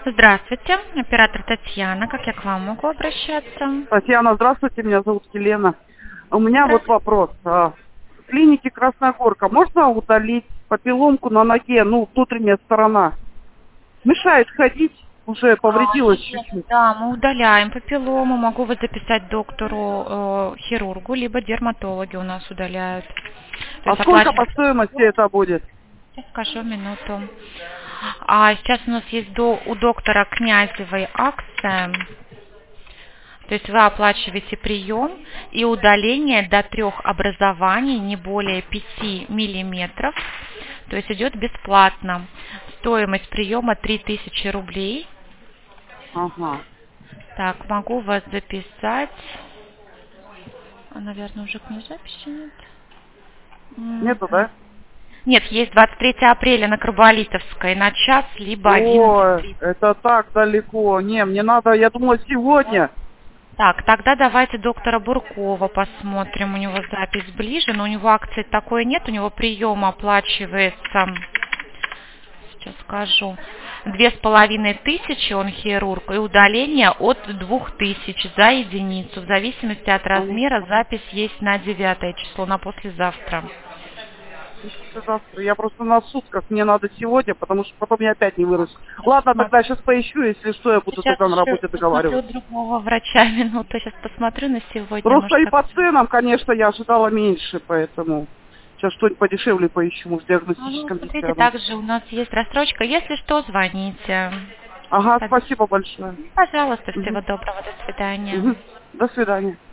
Здравствуйте, оператор Татьяна. Как я к вам могу обращаться? Татьяна, здравствуйте, меня зовут Елена. У меня вот Здравствуйте. вопрос. В клинике Красногорка можно удалить папилломку на ноге, внутренняя сторона? Мешает ходить, уже повредилась Нет, чуть-чуть. да, мы удаляем папиллому. Могу вас записать доктору хирургу, либо дерматологи у нас удаляют. То А есть сколько по оплачивать. стоимости это будет? Сейчас скажу минуту. Сейчас у нас есть у доктора Князевой акция. То есть вы оплачиваете прием и удаление до 3 образований, не более 5 миллиметров. То есть идет бесплатно. Стоимость приема 3000 рублей. Ага. Так, могу вас записать. Наверное, уже к ней записи нет. Нету, да? Нет, есть 23 апреля на Карболитовской на час, либо Ой, 11:30. это так далеко. Не, мне надо, я думала, сегодня. Так, тогда давайте доктора Буркова посмотрим. У него запись ближе, но у него акции такой нет. У него прием оплачивается, сейчас скажу, 2500, он хирург, и удаление от 2000 за единицу. В зависимости от размера запись есть на 9 число, на послезавтра. Завтра. Я просто на сутках, мне надо сегодня, потому что потом я опять не вырос. Ладно, тогда сейчас поищу, если что, я буду Сейчас тогда на еще работе посмотрю договариваться. другого врача минуту. Сейчас посмотрю на сегодня. Просто Может, и как... по ценам, конечно, я ожидала меньше, поэтому сейчас что-нибудь подешевле поищу в диагностическом смотрите, ряду. также у нас есть рассрочка. Если что, звоните. Ага, спасибо большое. Пожалуйста, всего Мгм. доброго. До свидания. Мгм. До свидания.